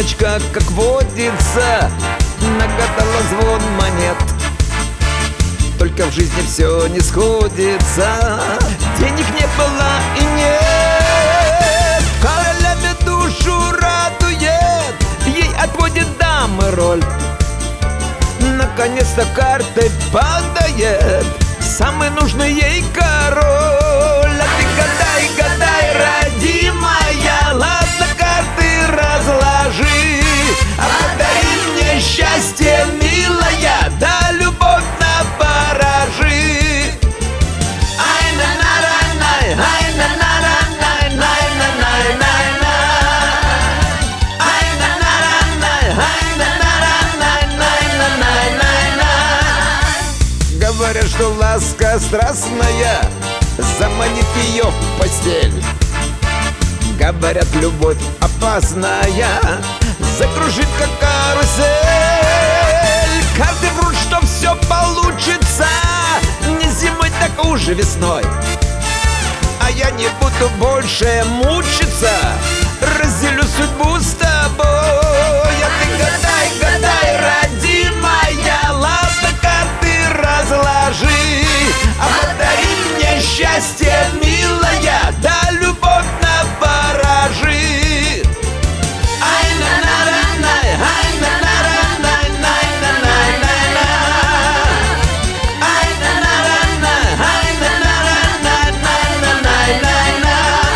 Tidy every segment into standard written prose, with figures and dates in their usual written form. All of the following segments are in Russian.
Яночка, как водится, нагадала звон монет. Только в жизни все не сходится, денег не было и нет. Королями душу радует, ей отводит дамы роль. Наконец-то картой падает самый нужный ей король. А ты гадай, гадай, родимая, ладно, карты разложи, а подари мне счастье, милая, да любовь на баражи. Ай на на на най, ай на на на най, най на най най най. Ай на на на най, ай на на на най, най на най най най. Говорят, что ласка страстная заманит ее в постель. Говорят, любовь опасная закружит, как карусель. Карты врут, что все получится не зимой, так уже весной. А я не буду больше мучиться, разделю судьбу с тобой. А ты гадай, гадай, родимая, ладно, карты разложи, а подари мне счастье, милая, да любовь на баражи. Ай на на на най, ай на на на най, най на най най най. Ай на на на най, ай на на на най, най на най най най.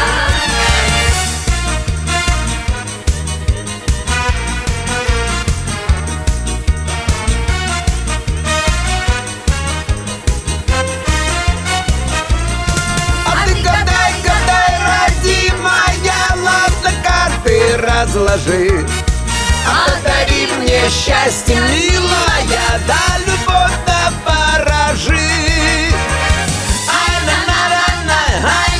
Разложи, а подари мне счастье, милая, да любовь на баражи. Ай на на на на, ай